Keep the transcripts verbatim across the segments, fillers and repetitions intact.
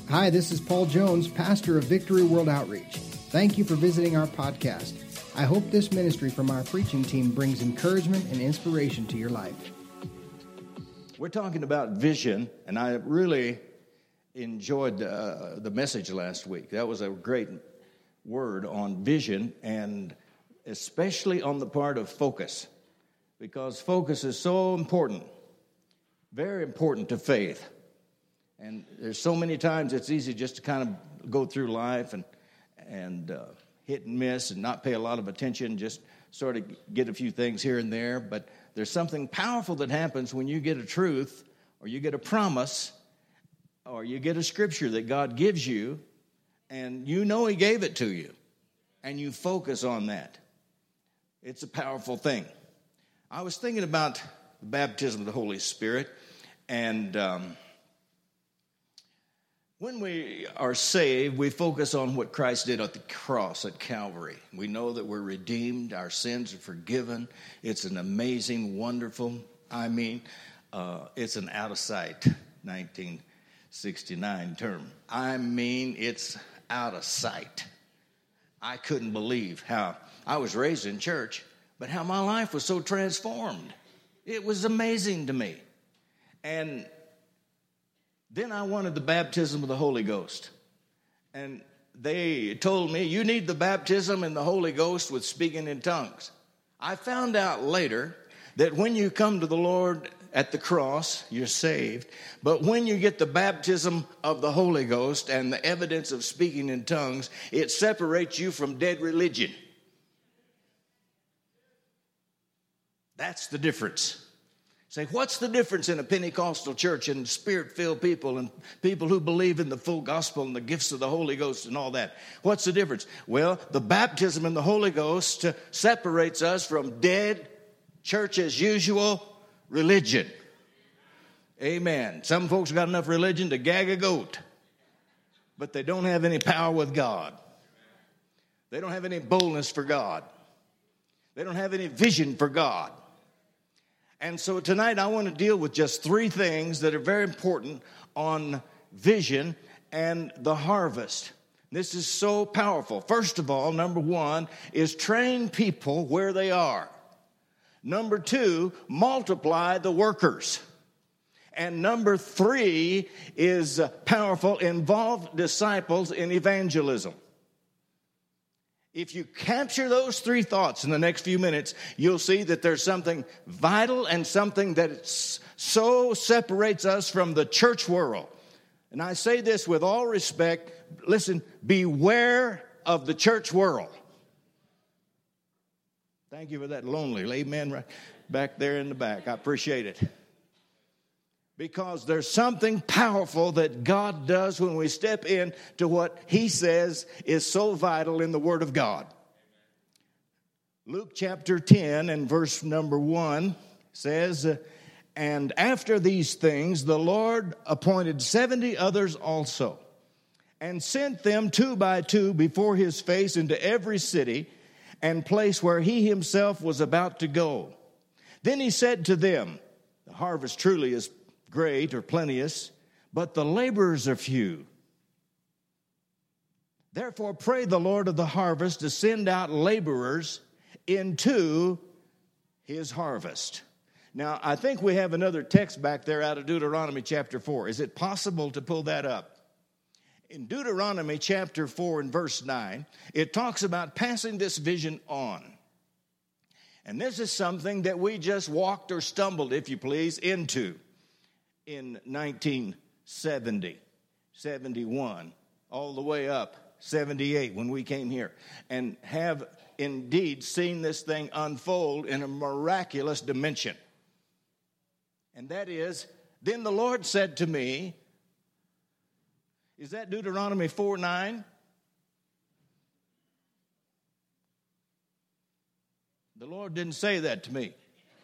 Hi, this is Paul Jones, pastor of Victory World Outreach. Thank you for visiting our podcast. I hope this ministry from our preaching team brings encouragement and inspiration to your life. We're talking about vision, and I really enjoyed uh, the message last week. That was a great word on vision, and especially on the part of focus, because focus is so important, very important to faith. And there's so many times it's easy just to kind of go through life and and uh, hit and miss and not pay a lot of attention, just sort of get a few things here and there. But there's something powerful that happens when you get a truth or you get a promise or you get a scripture that God gives you and you know He gave it to you and you focus on that. It's a powerful thing. I was thinking about the baptism of the Holy Spirit, and um, when we are saved, we focus on what Christ did at the cross at Calvary. We know that we're redeemed, our sins are forgiven. It's an amazing, wonderful, I mean, uh, it's an out-of-sight nineteen sixty-nine term. I mean, it's out of sight. I couldn't believe how I was raised in church, but how my life was so transformed. It was amazing to me. And then I wanted the baptism of the Holy Ghost. And they told me, you need the baptism in the Holy Ghost with speaking in tongues. I found out later that when you come to the Lord at the cross, you're saved. But when you get the baptism of the Holy Ghost and the evidence of speaking in tongues, it separates you from dead religion. That's the difference. Say, what's the difference in a Pentecostal church and Spirit-filled people and people who believe in the full gospel and the gifts of the Holy Ghost and all that? What's the difference? Well, the baptism in the Holy Ghost separates us from dead, church-as-usual religion. Amen. Some folks got enough religion to gag a goat, but they don't have any power with God. They don't have any boldness for God. They don't have any vision for God. And so tonight I want to deal with just three things that are very important on vision and the harvest. This is so powerful. First of all, number one is train people where they are. Number two, multiply the workers. And number three is powerful, involve disciples in evangelism. If you capture those three thoughts in the next few minutes, you'll see that there's something vital and something that so separates us from the church world. And I say this with all respect. Listen, beware of the church world. Thank you for that lonely amen right back there in the back. I appreciate it. Because there's something powerful that God does when we step in to what He says is so vital in the Word of God. Luke chapter ten and verse number one says, and after these things the Lord appointed seventy others also, and sent them two by two before His face into every city and place where He Himself was about to go. Then He said to them, the harvest truly is great or plenteous, but the laborers are few. Therefore pray the Lord of the harvest to send out laborers into His harvest. Now, I think we have another text back there out of Deuteronomy chapter four. Is it possible to pull that up? In Deuteronomy chapter four and verse nine, it talks about passing this vision on. And this is something that we just walked or stumbled, if you please, into in nineteen seventy, seventy-one, all the way up, seventy-eight when we came here, and have indeed seen this thing unfold in a miraculous dimension. And that is, then the Lord said to me, is that Deuteronomy four nine? The Lord didn't say that to me.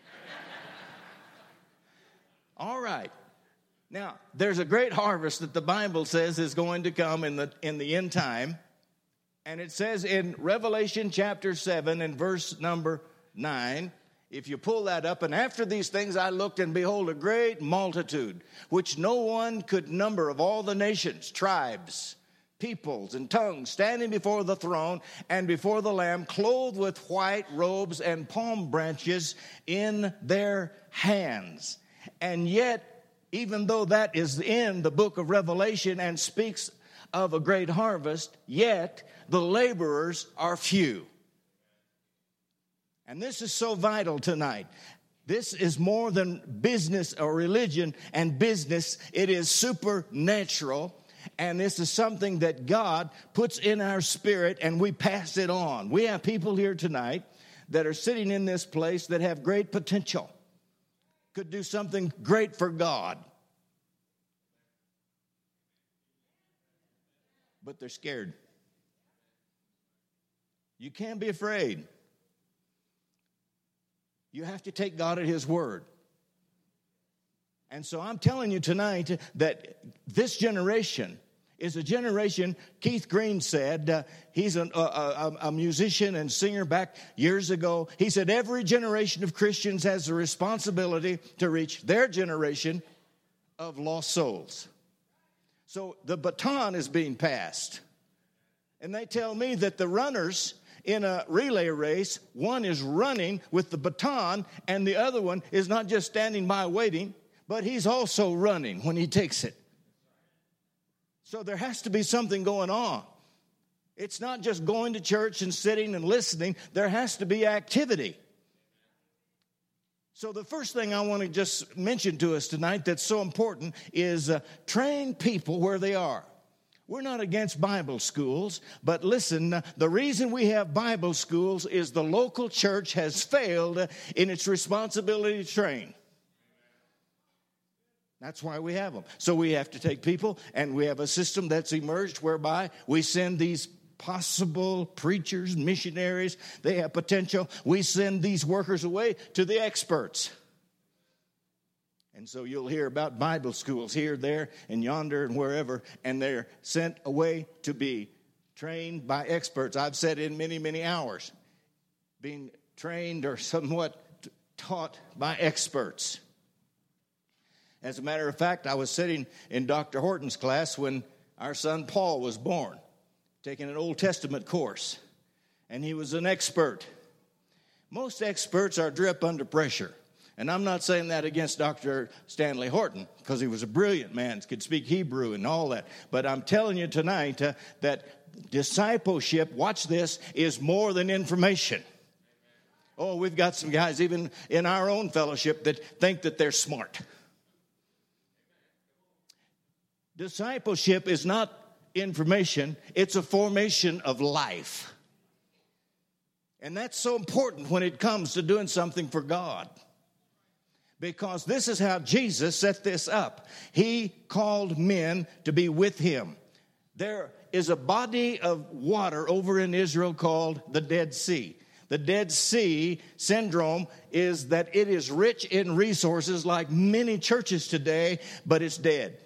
All right. Now, there's a great harvest that the Bible says is going to come in the in the end time. And it says in Revelation chapter seven and verse number nine, If you pull that up, and after these things I looked, and behold, a great multitude, which no one could number, of all the nations, tribes, peoples, and tongues, standing before the throne and before the Lamb, clothed with white robes and palm branches in their hands. And yet, even though that is in the book of Revelation and speaks of a great harvest, yet the laborers are few. And this is so vital tonight. This is more than business or religion and business. It is supernatural. And this is something that God puts in our spirit, and we pass it on. We have people here tonight that are sitting in this place that have great potential, could do something great for God. But they're scared. You can't be afraid. You have to take God at His word. And so I'm telling you tonight that this generation is a generation, Keith Green said, uh, he's an, uh, a, a musician and singer back years ago. He said every generation of Christians has a responsibility to reach their generation of lost souls. So the baton is being passed. And they tell me that the runners in a relay race, one is running with the baton, and the other one is not just standing by waiting, but he's also running when he takes it. So there has to be something going on. It's not just going to church and sitting and listening. There has to be activity. So the first thing I want to just mention to us tonight that's so important is uh, train people where they are. We're not against Bible schools, but listen, the reason we have Bible schools is the local church has failed in its responsibility to train. That's why we have them. So we have to take people, and we have a system that's emerged whereby we send these possible preachers, missionaries, they have potential. We send these workers away to the experts. And so you'll hear about Bible schools here, there, and yonder, and wherever, and they're sent away to be trained by experts. I've said in many, many hours, being trained or somewhat taught by experts. As a matter of fact, I was sitting in Doctor Horton's class when our son Paul was born, taking an Old Testament course, and he was an expert. Most experts are drip under pressure. And I'm not saying that against Doctor Stanley Horton, because he was a brilliant man, could speak Hebrew and all that. But I'm telling you tonight uh, that discipleship, watch this, is more than information. Oh, we've got some guys even in our own fellowship that think that they're smart. Discipleship is not information, it's a formation of life. And that's so important when it comes to doing something for God. Because this is how Jesus set this up. He called men to be with him. There is a body of water over in Israel called the Dead Sea. The Dead Sea syndrome is that it is rich in resources like many churches today, but it's dead.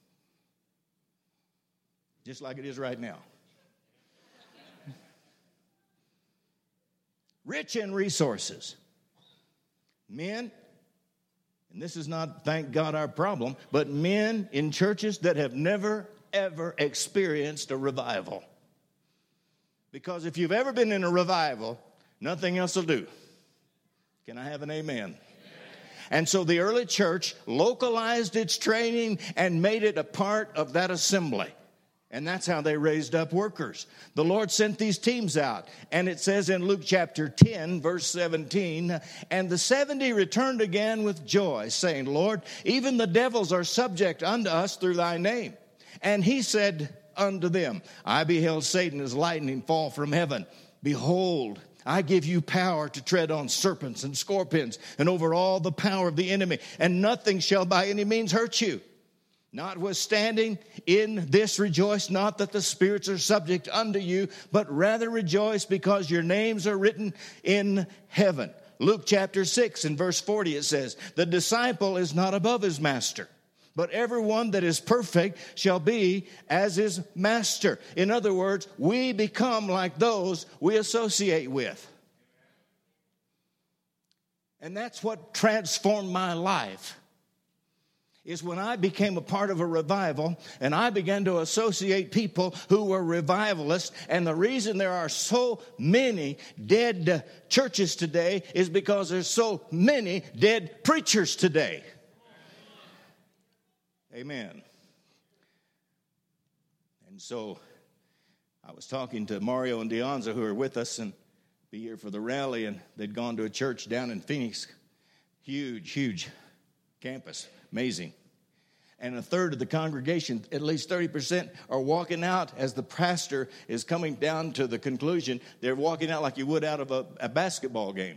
Just like it is right now. Rich in resources. Men, and this is not, thank God, our problem, but men in churches that have never, ever experienced a revival. Because if you've ever been in a revival, nothing else will do. Can I have an amen? Amen. And so the early church localized its training and made it a part of that assembly. And that's how they raised up workers. The Lord sent these teams out. And it says in Luke chapter ten, verse seventeen, and the seventy returned again with joy, saying, Lord, even the devils are subject unto us through thy name. And he said unto them, I beheld Satan as lightning fall from heaven. Behold, I give you power to tread on serpents and scorpions and over all the power of the enemy, and nothing shall by any means hurt you. Notwithstanding, in this rejoice not that the spirits are subject unto you, but rather rejoice because your names are written in heaven. Luke chapter six and verse forty, it says, the disciple is not above his master, but everyone that is perfect shall be as his master. In other words, we become like those we associate with. And that's what transformed my life, is when I became a part of a revival and I began to associate people who were revivalists. And the reason there are so many dead uh, churches today is because there's so many dead preachers today. Amen. And so I was talking to Mario and Deonza, who are with us and be here for the rally, and they'd gone to a church down in Phoenix. Huge, huge campus. Amazing. And a third of the congregation, at least thirty percent, are walking out as the pastor is coming down to the conclusion. They're walking out like you would out of a, a basketball game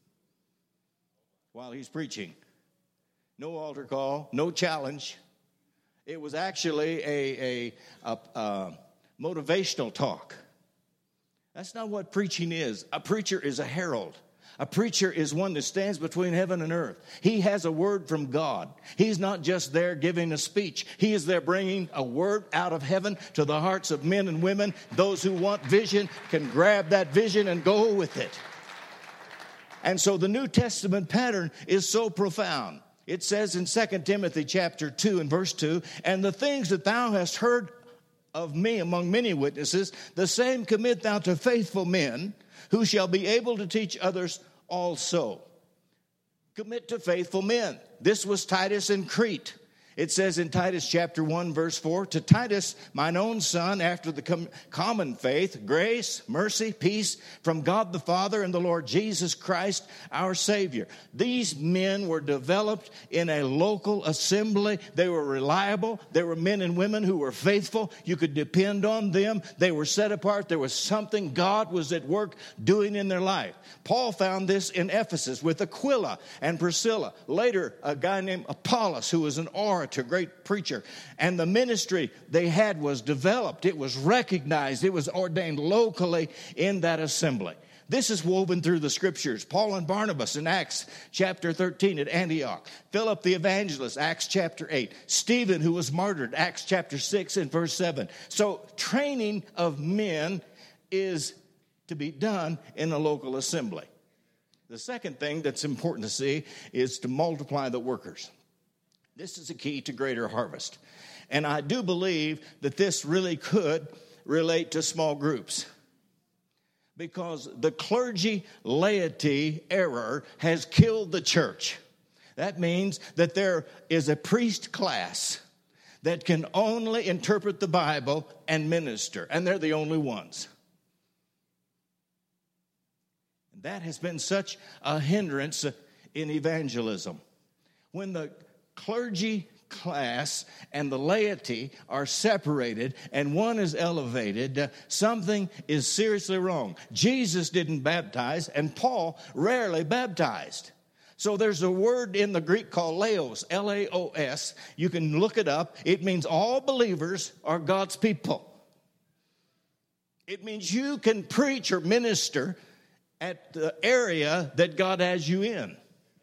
while he's preaching. No altar call, no challenge. It was actually a, a, a, a motivational talk. That's not what preaching is. A preacher is a herald. A preacher is one that stands between heaven and earth. He has a word from God. He's not just there giving a speech. He is there bringing a word out of heaven to the hearts of men and women. Those who want vision can grab that vision and go with it. And so the New Testament pattern is so profound. It says in Second Timothy chapter two and verse two, and the things that thou hast heard of me among many witnesses, the same commit thou to faithful men, who shall be able to teach others also. Commit to faithful men. This was Titus in Crete. It says in Titus chapter one, verse four, to Titus, mine own son, after the com- common faith, grace, mercy, peace from God the Father and the Lord Jesus Christ, our Savior. These men were developed in a local assembly. They were reliable. They were men and women who were faithful. You could depend on them. They were set apart. There was something God was at work doing in their life. Paul found this in Ephesus with Aquila and Priscilla. Later, a guy named Apollos, who was an orator, a great preacher, and the ministry they had was developed. It was recognized. It was ordained locally in that assembly. This is woven through the scriptures. Paul and Barnabas in Acts chapter thirteen at Antioch. Philip the evangelist, Acts chapter eight. Stephen, who was martyred, Acts chapter six and verse seven. So training of men is to be done in a local assembly. The second thing that's important to see is to multiply the workers. This is a key to greater harvest. And I do believe that this really could relate to small groups, because the clergy laity error has killed the church. That means that there is a priest class that can only interpret the Bible and minister, and they're the only ones. And that has been such a hindrance in evangelism. When the clergy class and the laity are separated and one is elevated, uh, something is seriously wrong. Jesus didn't baptize, and Paul rarely baptized. So there's a word in the Greek called laos, L A O S. You can look it up. It means all believers are God's people. It means you can preach or minister at the area that God has you in.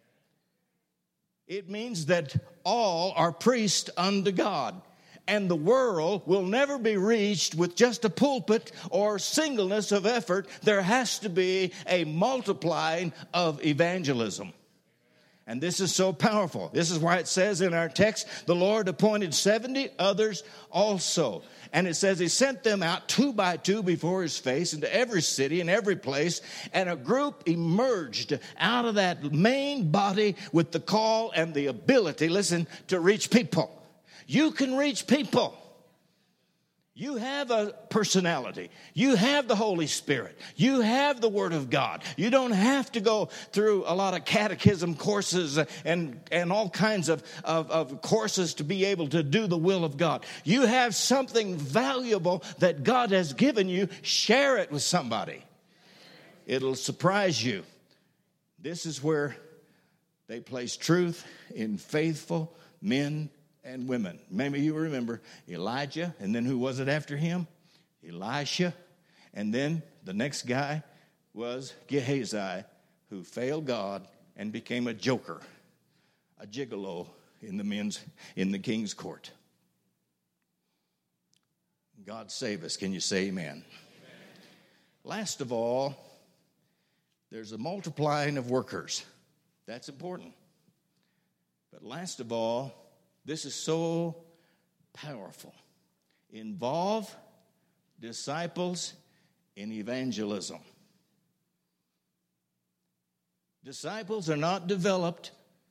It means that all are priests unto God. And the world will never be reached with just a pulpit or singleness of effort. There has to be a multiplying of evangelism. And this is so powerful. This is why it says in our text, the Lord appointed seventy others also. And it says he sent them out two by two before his face into every city and every place. And a group emerged out of that main body with the call and the ability, listen, to reach people. You can reach people. You have a personality. You have the Holy Spirit. You have the Word of God. You don't have to go through a lot of catechism courses and, and all kinds of, of, of courses to be able to do the will of God. You have something valuable that God has given you. Share it with somebody. It'll surprise you. This is where they place truth in faithful men and women. Maybe you remember Elijah, and then who was it after him? Elisha. And then the next guy was Gehazi, who failed God and became a joker, a gigolo in the men's in the king's court. God save us. Can you say amen? Amen. Last of all, there's a multiplying of workers. That's important. But last of all, this is so powerful. Involve disciples in evangelism. Disciples are not developed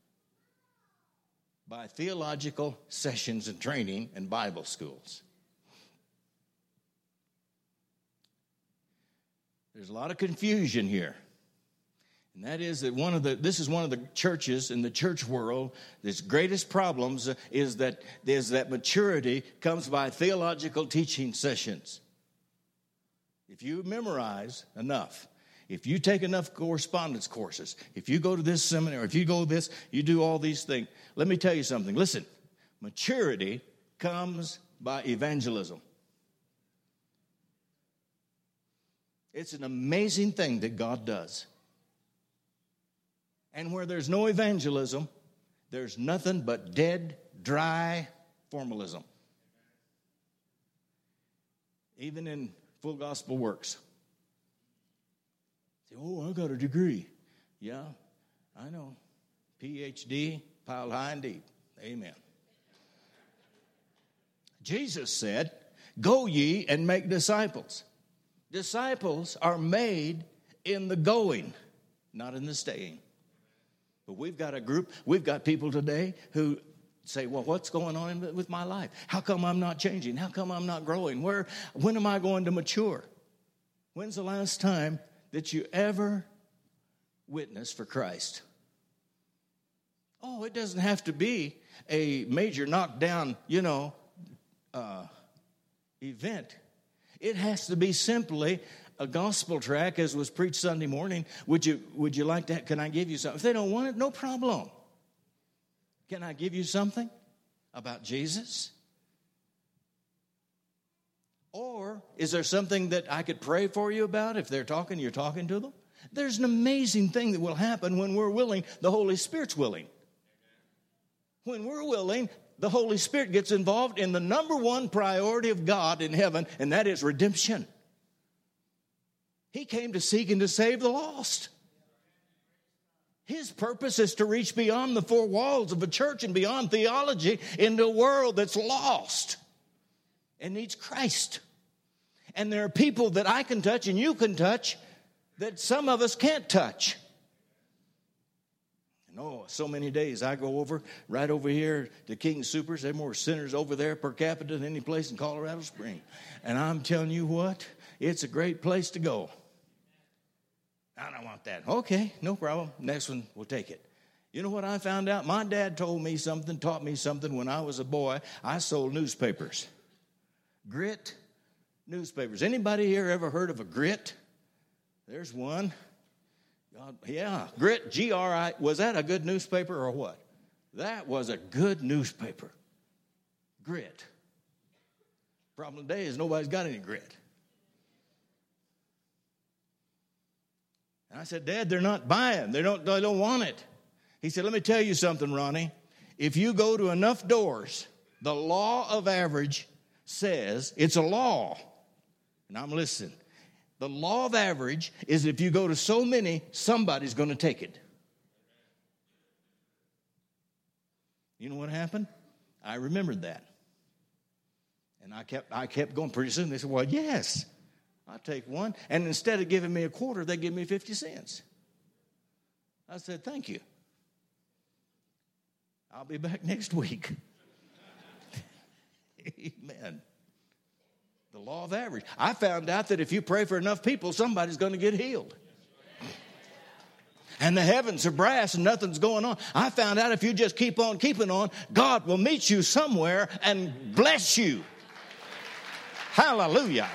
by theological sessions and training and Bible schools. There's a lot of confusion here. And that is that one of the, this is one of the churches in the church world, its greatest problems is that, is that maturity comes by theological teaching sessions. If you memorize enough, if you take enough correspondence courses, if you go to this seminar, if you go to this, you do all these things. Let me tell you something. Listen, maturity comes by evangelism. It's an amazing thing that God does. And where there's no evangelism, there's nothing but dead, dry formalism. Even in full gospel works. Say, oh, I got a degree. Yeah, I know. P H D, piled high and deep. Amen. Jesus said, go ye and make disciples. Disciples are made in the going, not in the staying. But we've got a group, we've got people today who say, well, what's going on with my life? How come I'm not changing? How come I'm not growing? Where, when am I going to mature? When's the last time that you ever witnessed for Christ? Oh, it doesn't have to be a major knockdown, you know, uh, event. It has to be simply a gospel track, as was preached Sunday morning. Would you would you like that? Can I give you something? If they don't want it, no problem. Can I give you something about Jesus? Or is there something that I could pray for you about? If they're talking, you're talking to them. There's an amazing thing that will happen when we're willing. The Holy Spirit's willing. When we're willing, the Holy Spirit gets involved in the number one priority of God in heaven, and that is redemption. He came to seek and to save the lost. His purpose is to reach beyond the four walls of a church and beyond theology into a world that's lost and needs Christ. And there are people that I can touch and you can touch that some of us can't touch. And oh, so many days I go over, right over here to King Soopers. There are more sinners over there per capita than any place in Colorado Springs. And I'm telling you what, it's a great place to go. I don't want that. Okay, no problem. Next one, we'll take it. You know what I found out? My dad told me something, taught me something when I was a boy. I sold newspapers. Grit newspapers. Anybody here ever heard of a Grit? There's one. God, yeah, Grit, G R I. Was that a good newspaper or what? That was a good newspaper. Grit. Problem today is nobody's got any grit. And I said, Dad, they're not buying. They don't, they don't want it. He said, let me tell you something, Ronnie. If you go to enough doors, the law of average says it's a law. And I'm listening. The law of average is if you go to so many, somebody's going to take it. You know what happened? I remembered that. And I kept I kept going. Pretty soon they said, well, yes, I'll take one. And instead of giving me a quarter, they give me fifty cents. I said, thank you. I'll be back next week. Amen. The law of average. I found out that if you pray for enough people, somebody's going to get healed. And the heavens are brass and nothing's going on. I found out if you just keep on keeping on, God will meet you somewhere and bless you. Hallelujah.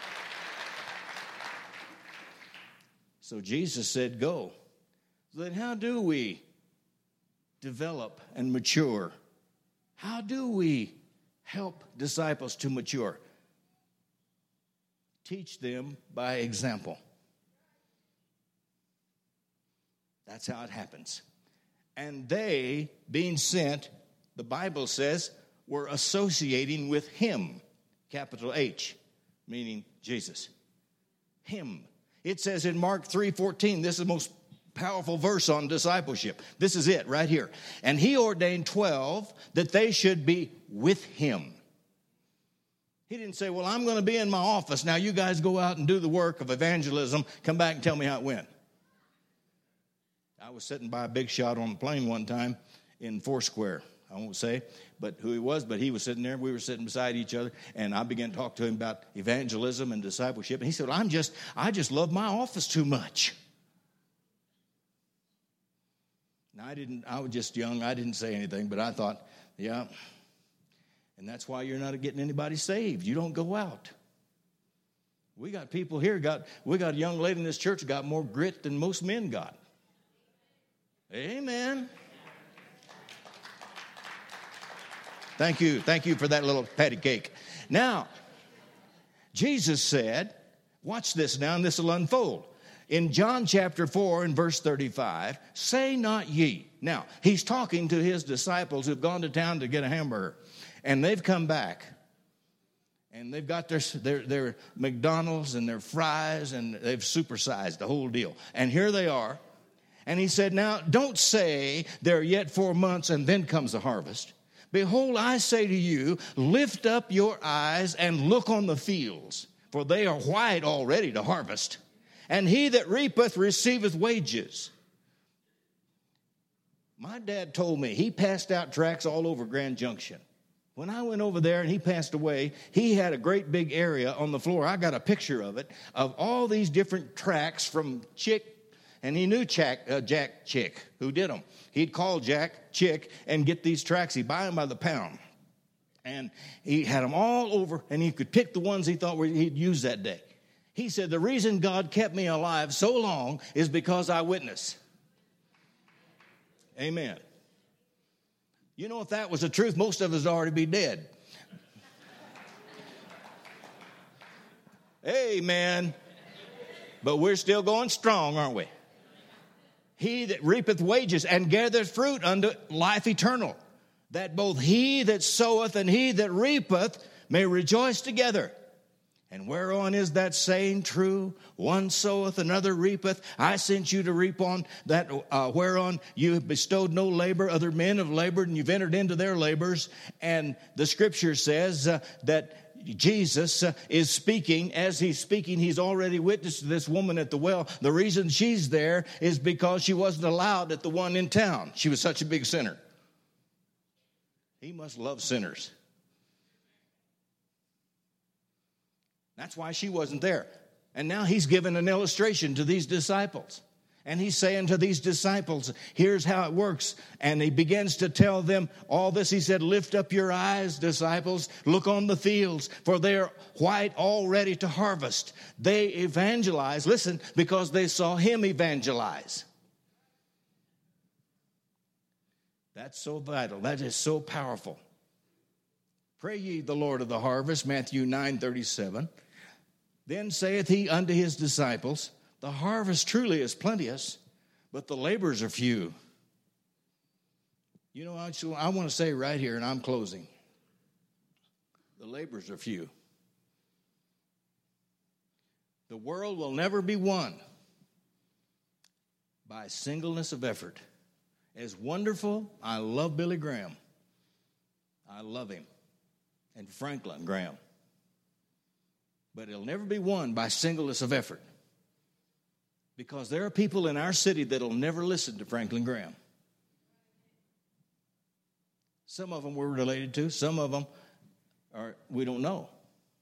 So Jesus said, go. Then how do we develop and mature? How do we help disciples to mature? Teach them by example. That's how it happens. And they, being sent, the Bible says, were associating with him, capital H, meaning Jesus. Him. It says in Mark three fourteen, this is the most Powerful verse on discipleship. This is it right here. And he ordained twelve that they should be with him. He didn't say, well, I'm going to be in my office. Now you guys go out and do the work of evangelism. Come back and tell me how it went. I was sitting by a big shot on the plane one time in Foursquare. I won't say but who he was, but he was sitting there. We were sitting beside each other, and I began to talk to him about evangelism and discipleship. And he said, well, I'm just, I just love my office too much. Now, I didn't, I was just young. I didn't say anything, but I thought, yeah. And that's why you're not getting anybody saved. You don't go out. We got people here, got we got a young lady in this church got more grit than most men got. Amen. Thank you. Thank you for that little patty cake. Now, Jesus said, watch this now, and this will unfold. In John chapter four and verse thirty-five, say not ye. Now, he's talking to his disciples who've gone to town to get a hamburger. And they've come back. And they've got their, their, their McDonald's and their fries, and they've supersized the whole deal. And here they are. And he said, now, don't say there are yet four months and then comes the harvest. Behold, I say to you, lift up your eyes and look on the fields, for they are white already to harvest. And he that reapeth receiveth wages. My dad told me he passed out tracts all over Grand Junction. When I went over there and he passed away, he had a great big area on the floor. I got a picture of it, of all these different tracts from Chick, and he knew Jack, uh, Jack Chick, who did them. He'd call Jack Chick and get these tracts. He'd buy them by the pound. And he had them all over, and he could pick the ones he thought he'd use that day. He said, the reason God kept me alive so long is because I witnessed. Amen. You know, if that was the truth, most of us would already be dead. Amen. But we're still going strong, aren't we? He that reapeth wages and gathereth fruit unto life eternal, that both he that soweth and he that reapeth may rejoice together. And whereon is that saying true? One soweth, another reapeth. I sent you to reap on that uh, whereon you have bestowed no labor. Other men have labored, and you've entered into their labors. And the scripture says uh, that Jesus uh, is speaking. As he's speaking, he's already witnessed to this woman at the well. The reason she's there is because she wasn't allowed at the one in town. She was such a big sinner. He must love sinners. That's why she wasn't there. And now he's given an illustration to these disciples. And he's saying to these disciples, here's how it works. And he begins to tell them all this. He said, lift up your eyes, disciples. Look on the fields, for they are white already to harvest. They evangelize, listen, because they saw him evangelize. That's so vital. That is so powerful. Pray ye the Lord of the harvest, Matthew nine thirty-seven. Then saith he unto his disciples, the harvest truly is plenteous, but the laborers are few. You know, I, I want to say right here, and I'm closing, the laborers are few. The world will never be won by singleness of effort. As wonderful, I love Billy Graham. I love him. And Franklin Graham. But it'll never be won by singleness of effort. Because there are people in our city that'll never listen to Franklin Graham. Some of them we're related to. Some of them are we don't know.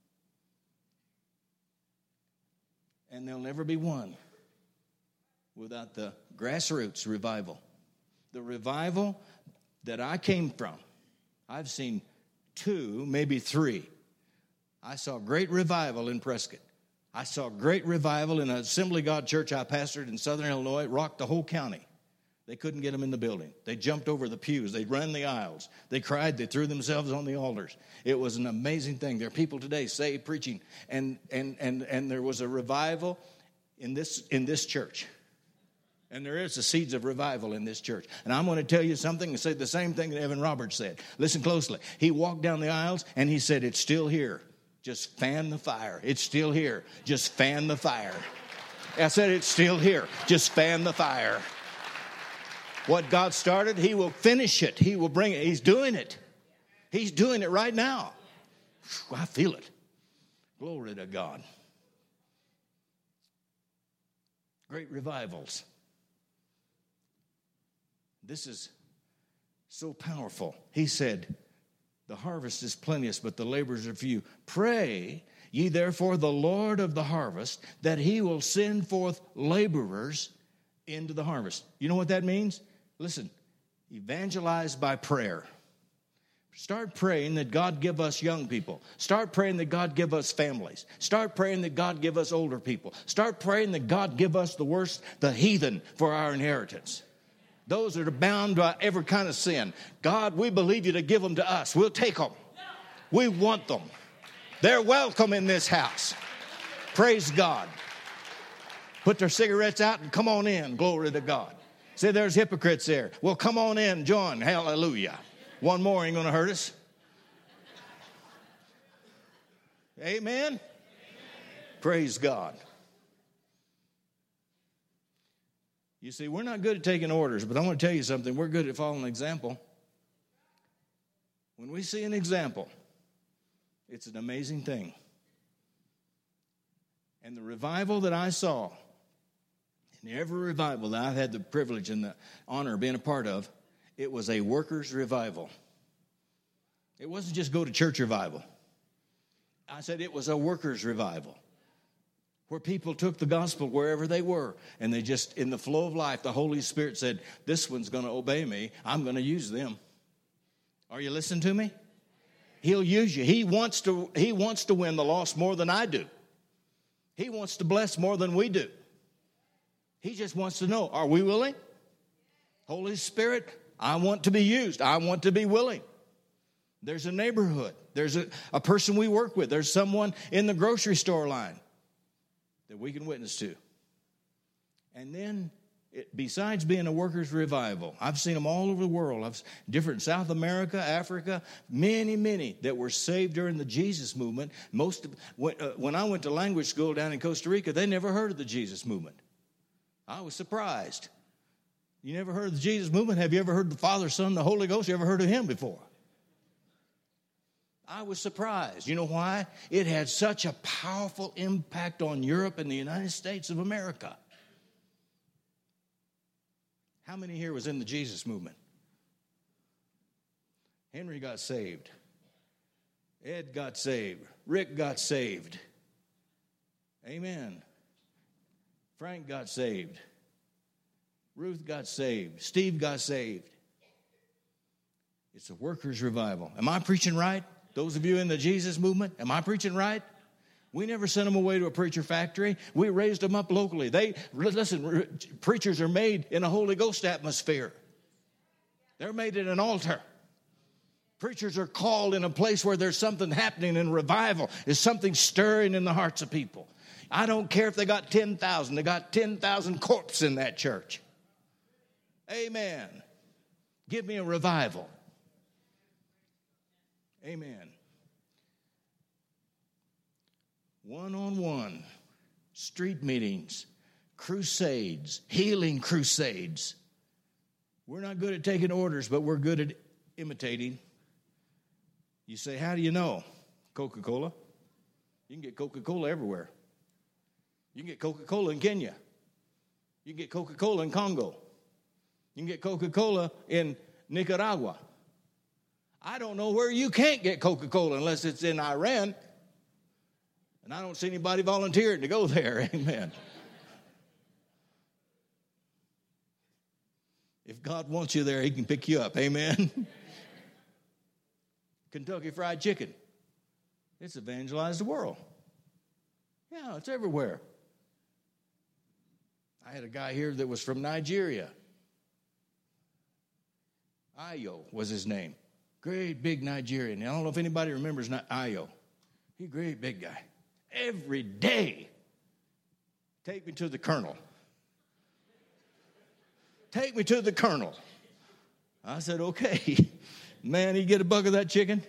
And they'll never be won without the grassroots revival. The revival that I came from. I've seen two, maybe three. I saw great revival in Prescott. I saw great revival in an Assembly of God church I pastored in Southern Illinois. It rocked the whole county. They couldn't get them in the building. They jumped over the pews. They ran the aisles. They cried. They threw themselves on the altars. It was an amazing thing. There are people today saved, preaching, and and and and there was a revival in this in this church. And there is the seeds of revival in this church. And I'm going to tell you something and say the same thing that Evan Roberts said. Listen closely. He walked down the aisles and he said, it's still here. Just fan the fire. It's still here. Just fan the fire. I said it's still here. Just fan the fire. What God started, he will finish it. He will bring it. He's doing it. He's doing it right now. I feel it. Glory to God. Great revivals. This is so powerful. He said, the harvest is plenteous, but the laborers are few. Pray ye therefore the Lord of the harvest, that he will send forth laborers into the harvest. You know what that means? Listen, evangelize by prayer. Start praying that God give us young people. Start praying that God give us families. Start praying that God give us older people. Start praying that God give us the worst, the heathen, for our inheritance. Those that are bound by every kind of sin. God, we believe you to give them to us. We'll take them. We want them. They're welcome in this house. Praise God. Put their cigarettes out and come on in. Glory to God. Say there's hypocrites there. Well, come on in, join. Hallelujah. One more ain't going to hurt us. Amen? Amen. Praise God. You see, we're not good at taking orders, but I want to tell you something. We're good at following an example. When we see an example, it's an amazing thing. And the revival that I saw, in every revival that I've had the privilege and the honor of being a part of, it was a workers' revival. It wasn't just go to church revival. I said it was a workers' revival, where people took the gospel wherever they were, and they just, in the flow of life, the Holy Spirit said, this one's going to obey me. I'm going to use them. Are you listening to me? He'll use you. He wants to, he wants to win the lost more than I do. He wants to bless more than we do. He just wants to know, are we willing? Holy Spirit, I want to be used. I want to be willing. There's a neighborhood. There's a, a person we work with. There's someone in the grocery store line that we can witness to. And then, it, besides being a workers' revival, I've seen them all over the world. I've different South America, Africa, many, many that were saved during the Jesus movement. Most of, when, uh, when I went to language school down in Costa Rica, they never heard of the Jesus movement. I was surprised. You never heard of the Jesus movement? Have you ever heard the Father, Son, the Holy Ghost? You ever heard of him before? I was surprised. You know why? It had such a powerful impact on Europe and the United States of America. How many here was in the Jesus movement? Henry got saved. Ed got saved. Rick got saved. Amen. Frank got saved. Ruth got saved. Steve got saved. It's a workers' revival. Am I preaching right? Those of you in the Jesus movement, am I preaching right? We never sent them away to a preacher factory. We raised them up locally. They listen, preachers are made in a Holy Ghost atmosphere. They're made in an altar. Preachers are called in a place where there's something happening in revival. There's something stirring in the hearts of people. I don't care if they got ten thousand. They got ten thousand corpses in that church. Amen. Give me a revival. Amen. One-on-one, street meetings, crusades, healing crusades. We're not good at taking orders, but we're good at imitating. You say, how do you know? Coca-Cola. You can get Coca-Cola everywhere. You can get Coca-Cola in Kenya. You can get Coca-Cola in Congo. You can get Coca-Cola in Nicaragua. I don't know where you can't get Coca-Cola unless it's in Iran. And I don't see anybody volunteering to go there. Amen. If God wants you there, he can pick you up. Amen. Kentucky Fried Chicken. It's evangelized the world. Yeah, it's everywhere. I had a guy here that was from Nigeria. Ayo was his name. Great big Nigerian. I don't know if anybody remembers Ayo. He's a great big guy. Every day, take me to the colonel. Take me to the colonel. I said, okay. Man, he get a buck of that chicken.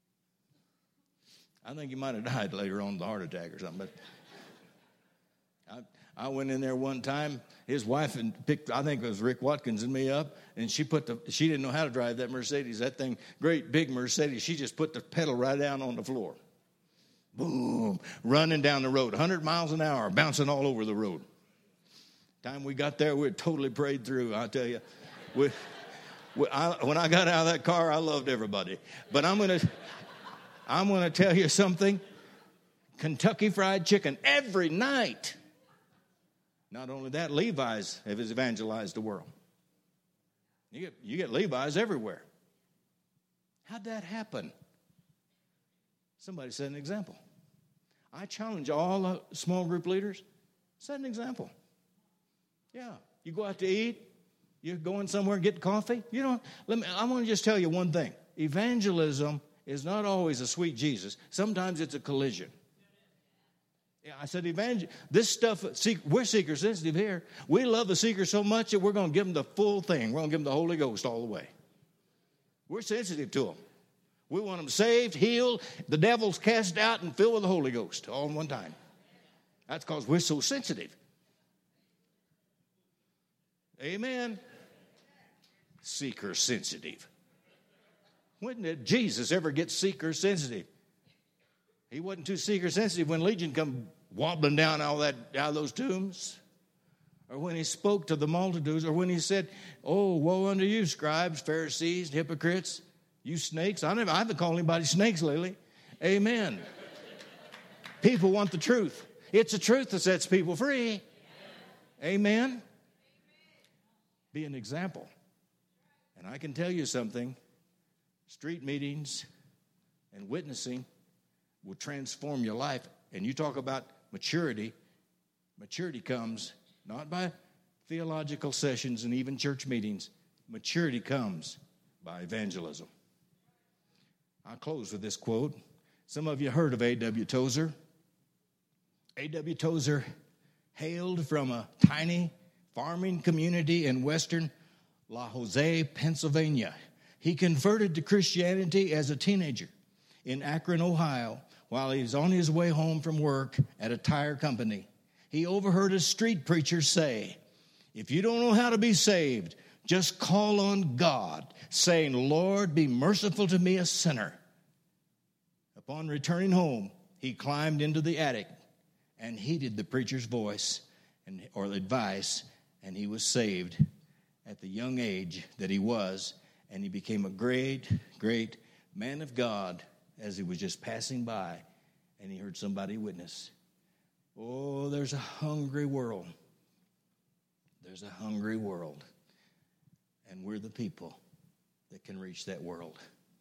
I think he might have died later on of the heart attack or something. But I, I went in there one time. His wife and picked, I think it was Rick Watkins and me up, and she put the, she didn't know how to drive that Mercedes. That thing, great big Mercedes. She just put the pedal right down on the floor. Boom, running down the road, one hundred miles an hour, bouncing all over the road. Time we got there, we were totally prayed through. I tell you, we, we, I, when I got out of that car, I loved everybody. But I'm gonna, I'm gonna tell you something. Kentucky Fried Chicken every night. Not only that, Levi's has evangelized the world. You get, you get Levi's everywhere. How'd that happen? Somebody set an example. I challenge all the small group leaders, set an example. Yeah, you go out to eat, you're going somewhere and get coffee. You know, let me, I want to just tell you one thing. Evangelism is not always a sweet Jesus. Sometimes it's a collision. Yeah, I said, evangel. This stuff, we're seeker sensitive here. We love the seeker so much that we're going to give them the full thing. We're going to give them the Holy Ghost all the way. We're sensitive to them. We want them saved, healed, the devil's cast out, and filled with the Holy Ghost all in one time. That's because we're so sensitive. Amen. Seeker sensitive. When did Jesus ever get seeker sensitive? He wasn't too seeker sensitive when Legion come wobbling down all that out of those tombs, or when he spoke to the multitudes, or when he said, "Oh, woe unto you, scribes, Pharisees, hypocrites, you snakes." I never, I haven't called anybody snakes lately. Amen. People want the truth. It's the truth that sets people free. Amen. Be an example. And I can tell you something. Street meetings and witnessing will transform your life. And you talk about maturity. Maturity comes not by theological sessions and even church meetings. Maturity comes by evangelism. I'll close with this quote. Some of you heard of A W Tozer. A W Tozer hailed from a tiny farming community in western La Jose, Pennsylvania. He converted to Christianity as a teenager in Akron, Ohio, while he was on his way home from work at a tire company. He overheard a street preacher say, "If you don't know how to be saved, just call on God, saying, 'Lord, be merciful to me, a sinner.'" Upon returning home, he climbed into the attic and heeded the preacher's voice and or advice, and he was saved at the young age that he was, and he became a great, great man of God as he was just passing by, and he heard somebody witness. Oh, there's a hungry world. There's a hungry world, and we're the people that can reach that world.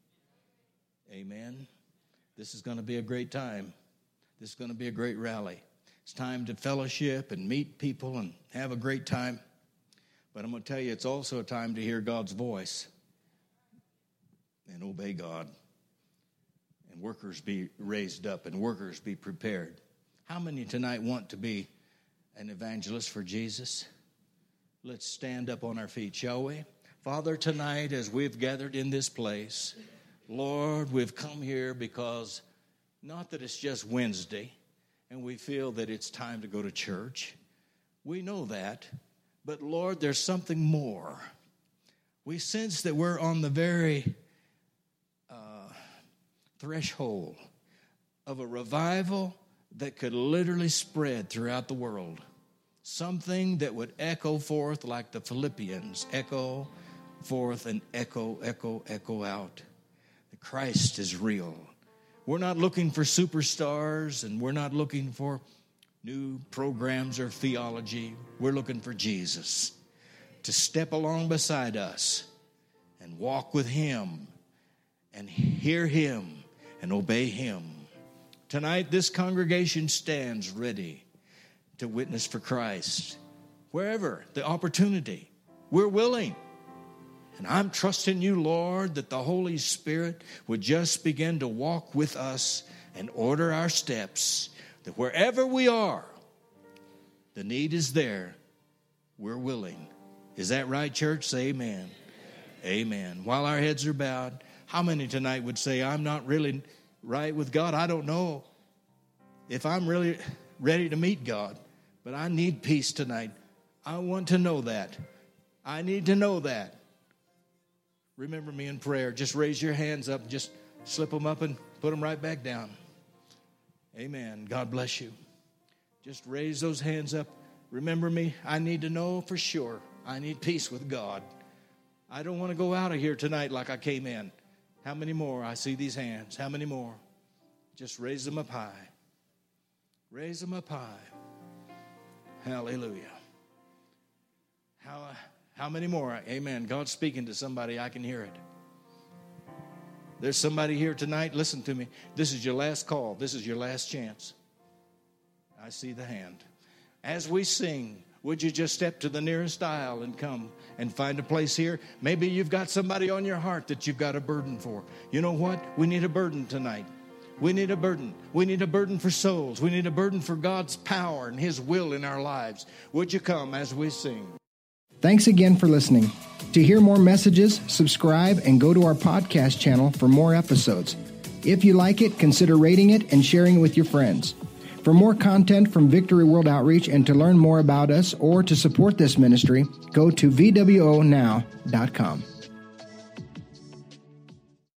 Amen. This is going to be a great time. This is going to be a great rally. It's time to fellowship and meet people and have a great time. But I'm going to tell you, it's also a time to hear God's voice and obey God. And workers be raised up and workers be prepared. How many tonight want to be an evangelist for Jesus? Let's stand up on our feet, shall we? Father, tonight as we've gathered in this place, Lord, we've come here because not that it's just Wednesday and we feel that it's time to go to church. We know that. But Lord, there's something more. We sense that we're on the very uh, threshold of a revival that could literally spread throughout the world. Something that would echo forth like the Philippians, echo forth and echo, echo, echo out. The Christ is real. We're not looking for superstars, and we're not looking for new programs or theology. We're looking for Jesus to step along beside us and walk with him and hear him and obey him. Tonight, this congregation stands ready to witness for Christ. Wherever the opportunity, we're willing. And I'm trusting you, Lord, that the Holy Spirit would just begin to walk with us and order our steps, that wherever we are, the need is there. We're willing. Is that right, church? Say amen. Amen. Amen. While our heads are bowed, how many tonight would say, I'm not really right with God? I don't know if I'm really ready to meet God. But I need peace tonight. I want to know that. I need to know that. Remember me in prayer. Just raise your hands up. Just slip them up and put them right back down. Amen. God bless you. Just raise those hands up. Remember me. I need to know for sure. I need peace with God. I don't want to go out of here tonight like I came in. How many more? I see these hands. How many more? Just raise them up high. Raise them up high. Hallelujah. How, how many more? Amen. God's speaking to somebody. I can hear it. There's somebody here tonight. Listen to me. This is your last call. This is your last chance. I see the hand. As we sing, would you just step to the nearest aisle and come and find a place here? Maybe you've got somebody on your heart that you've got a burden for. You know what? We need a burden tonight. We need a burden. We need a burden for souls. We need a burden for God's power and His will in our lives. Would you come as we sing? Thanks again for listening. To hear more messages, subscribe and go to our podcast channel for more episodes. If you like it, consider rating it and sharing it with your friends. For more content from Victory World Outreach and to learn more about us or to support this ministry, go to V W O now dot com.